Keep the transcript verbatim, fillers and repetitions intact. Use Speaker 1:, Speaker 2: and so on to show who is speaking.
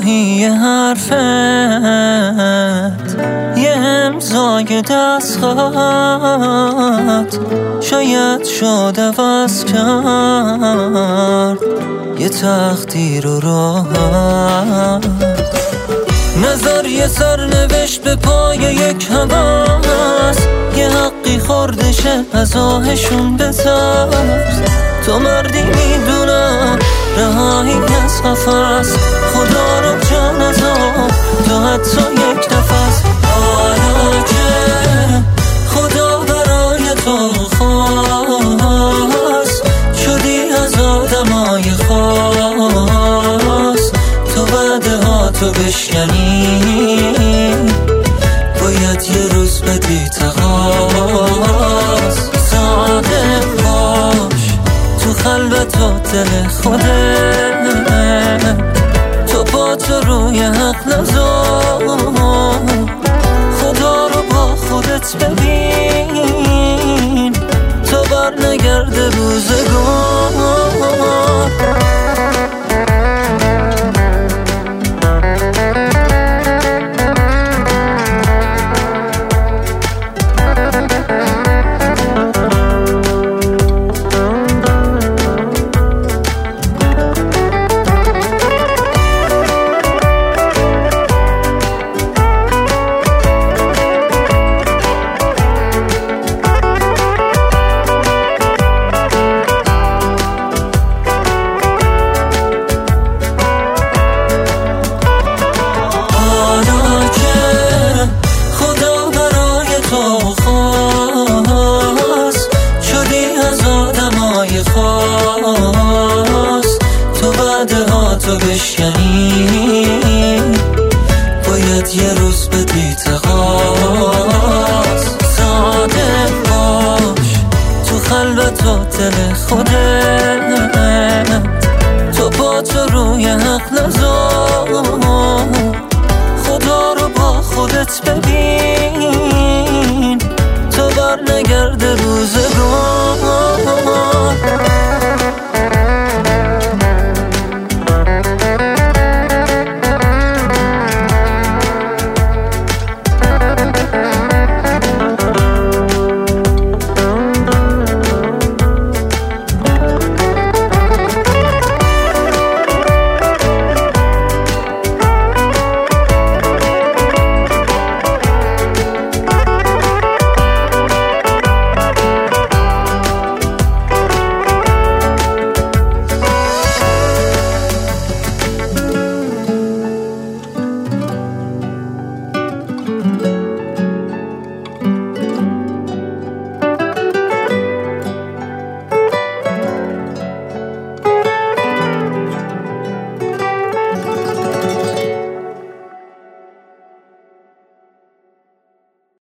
Speaker 1: گاهی یه حرفت، یه امضای دستخط شاید شد عوض کرد یه تقدیر و راحت. نظر یه سرنوشت به پای یک هوس، یه حقی خوردشه از آهشون بترس. تو مردی میدونم رهایی از قفس، خدا رو جان از آب تو حتی یک نفس. حالا که خدا برای تو خواست، شدی از آدمای خاص. تو وعده ها تو بشکنی، باید یه روز بدی تقاض. صادق باش تو خلوت و دل خودت، تو با تو روی حق نذار. خدا رو با خودت ببین، تو بر نگرده روزگار. تو وعده ها تو بشکنی، باید یه روز بدی تقاض. صادق باش تو خلوت و دل خودت، تو با تو روی حق نذار. خدا رو با خودت ببین، تو بر نگرده روزگار.